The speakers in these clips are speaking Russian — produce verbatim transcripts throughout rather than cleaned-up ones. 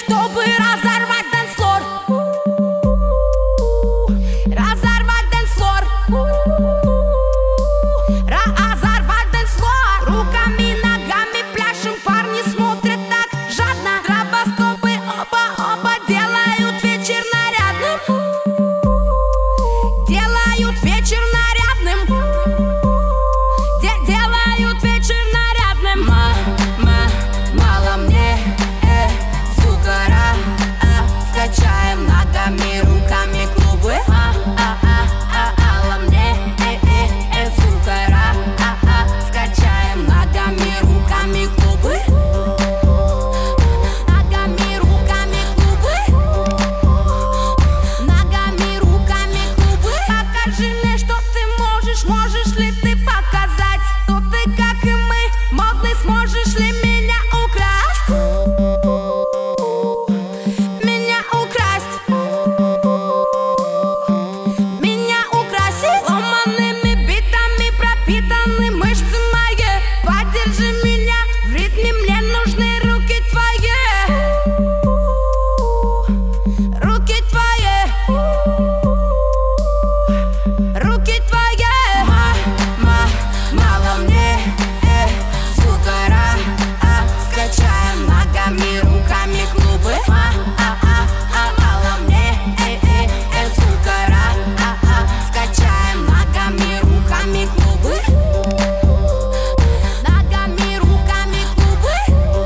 чтобы разорвать дэнс-флор. Разорвать дэнс-флор. Разорвать дэнс-флор. Руками, ногами пляшем, парни смотрят так жадно. Стробоскопы оба-оба делают вечер нарядным. Делают вечер нарядным. Де- Делают вечер нарядным. Ма-ма, мало мне, э, звукара, а, скачаем ногами, руками клубы. А-а-а-а-ала мне, э, э, э, звукара, а-а, скачаем ногами, руками клубы. Ногами, руками клубы. Ногами, руками клубы. Покажи мне, что ты можешь, можешь ли ты показать, что ты, как и мы, модный, сможешь ли меня украсть? Меня украсть. Меня украсить. Ломаными битами пропитаны мышцы мои. Поддержи меня в ритме, мне нужны руки твои. Руки твои. Руки твои. Ма-ма, мало мне, э, звукара, а, скачаем ногами, руками клубы. А-а-а-ала мне, э, э, э, звукара, а-а, скачаем ногами, руками клубы. Ногами, руками клубы.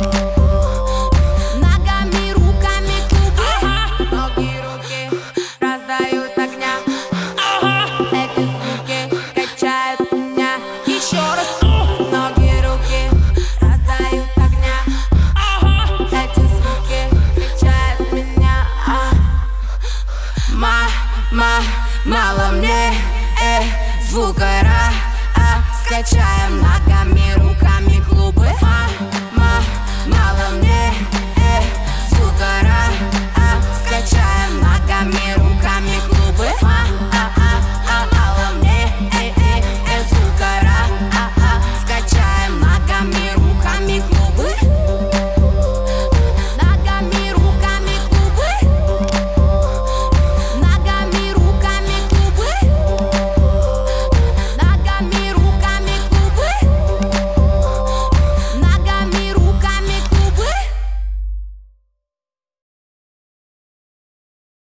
Ногами, руками клубы. Ноги, руки раздают огня. Эти звуки качают меня. Еще раз. Ноги, руки раздают огня. Эти звуки качают меня. Ма-ма, мало мне, э, звука.